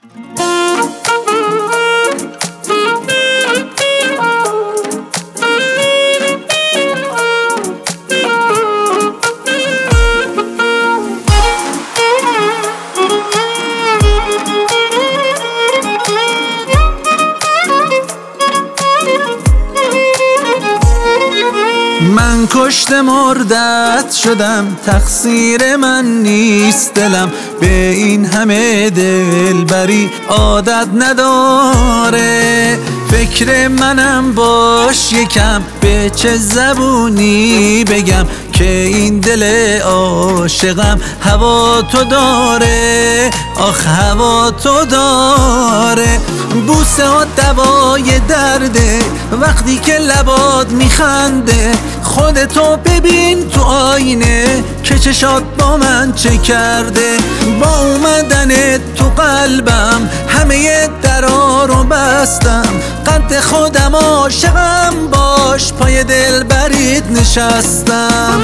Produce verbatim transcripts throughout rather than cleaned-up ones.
من کشته مردت شدم، تقصیر من نیست، دلم به این همه دلبری عادت نداره. فکر منم باش یکم، به چه زبونی بگم که این دل عاشقم هوا تو داره، آخ هوا تو داره. بوسه ها دوای درده وقتی که لبات میخنده، خودتو ببین تو آینه که چشات با من چه کرده. با اومدن تو قلبم همه درا رو بستم، قد خودم عاشقم باش، پای دل برید نشستم.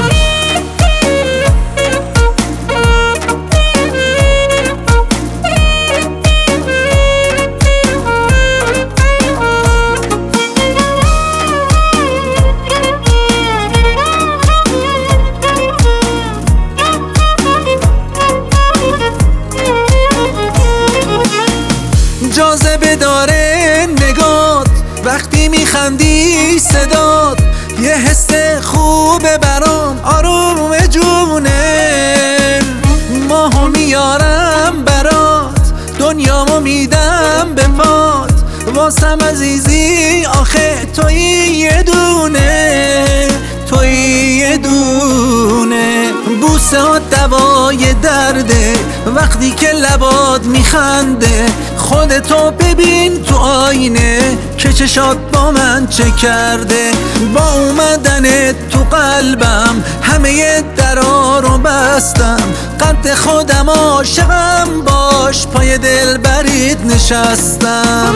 جاذبه داره نگات وقتی میخندی، صدات یه حس خوبه برام، آروم جونه. ماهو میارم برات، دنیامو میدم به پات، واسم عزیزی آخه توی یه دونه، توی یه دونه. بوسه ها دوای درده وقتی که لبات میخنده، خودتو ببین تو آینه که چشات با من چه کرده. با اومدن تو قلبم همه درا رو بستم، قد خودم عاشقم باش، پای دل برید نشستم.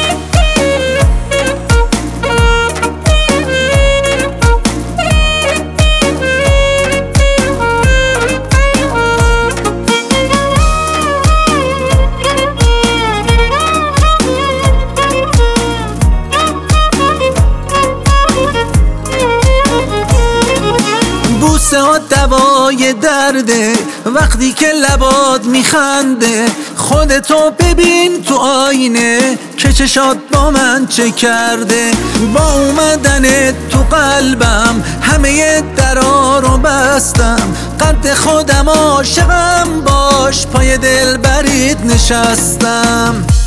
بوسه ها دوای درده وقتی که لبات میخنده، خودتو ببین تو آینه که چشات با من چه کرده. با اومدن تو قلبم همه درا رو بستم، قد خودم عاشقم باش، پای دل برید نشستم.